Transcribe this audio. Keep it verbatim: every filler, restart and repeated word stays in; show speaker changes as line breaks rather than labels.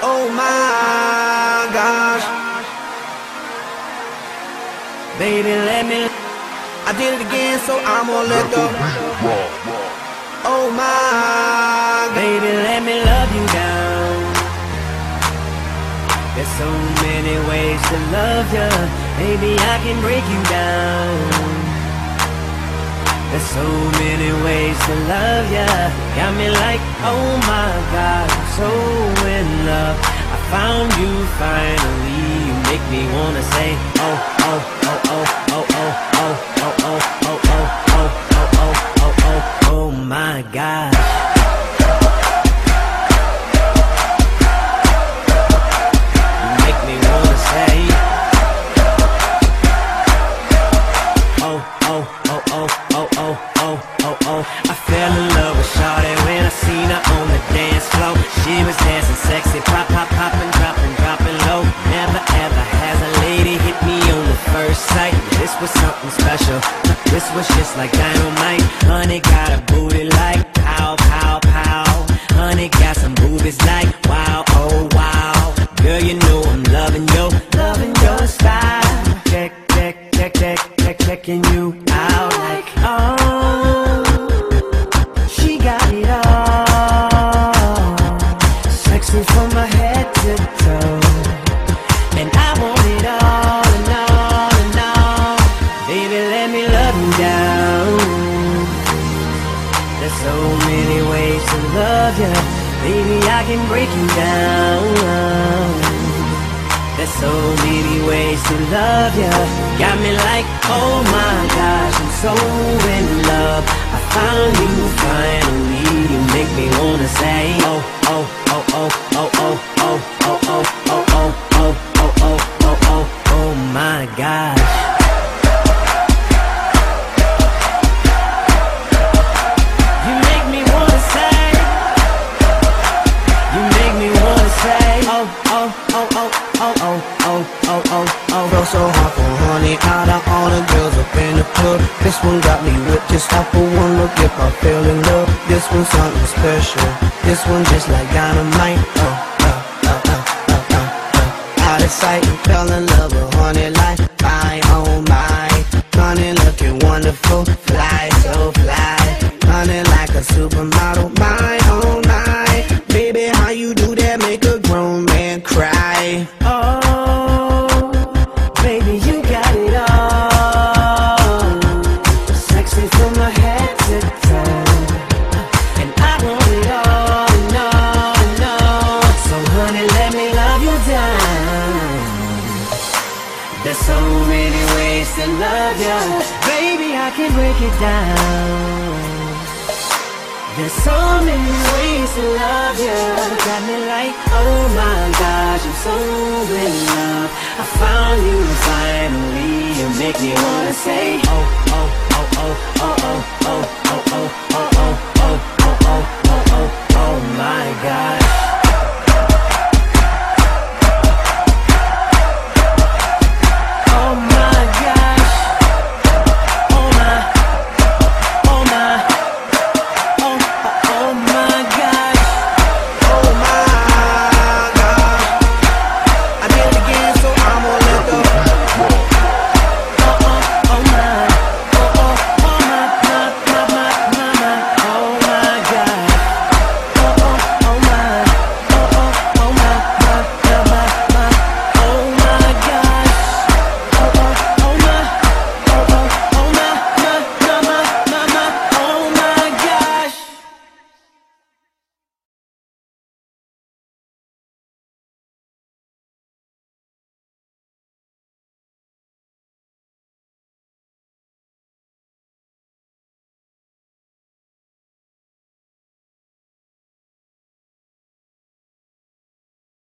Oh my gosh, baby, let me. I did it again, so I'm gonna let go. Oh my, baby, let me love you down. There's so many ways to love you, baby, I can break you down. There's so many ways to love ya. Got me like, oh my God, I'm so in love. I found you finally. You make me wanna say, oh, oh, oh, oh, oh, oh, oh, oh, oh, oh, oh, oh, oh, oh, oh, oh, oh my God. You make me wanna say, oh, oh, oh, oh, oh, oh, oh, oh, oh. I fell in love with Shawty when I seen her on the dance floor. She was dancing sexy, pop, pop, poppin', droppin', droppin' low. Never ever has a lady hit me on the first sight. This was something special. This was just like dynamite. Honey got a booty like pow, pow, pow. Honey got some boobies like wow, oh wow. Girl, you know I'm loving you, loving your style. Check, check, check, check, check, checking you out like oh, she got it all. Sexy from my head to toe, and I want it all and all and all. Baby, let me love you down. There's so many ways to love you, baby, I can break you down. There's so many ways to love you. Got me like, oh my gosh, I'm so in love. I found you finally. You make me wanna say, oh, oh, oh, oh, oh, oh, oh, oh, oh, oh, oh, oh, oh, oh, oh, oh, oh my gosh. You make me wanna say, you make me wanna say, oh, oh, oh, oh, oh, oh, oh, oh, oh, oh.
Felt so hot for honey, out of all the girls up in the club. This one got me whipped just off for one look. If I fell in love, this one's something special. This one just like dynamite. Oh, oh, oh, oh, oh, oh, oh. Out of sight and fell in love with honey like my, oh my. Honey looking wonderful, fly so fly. Honey like a supermodel, my, oh my. Baby, how you do that make a grown man cry?
Oh, baby, you got it all. Sexy from my head to toe, and I want it all and all and all. So honey, let me love you down. There's so many ways to love you, baby, I can break it down. There's so many ways to love you. Got me like, oh my gosh, I'm so in love. I found you finally. You make me wanna say, oh, oh, oh, oh, oh, oh, oh, oh, oh, oh, oh, oh, oh, oh, oh, oh, oh my God.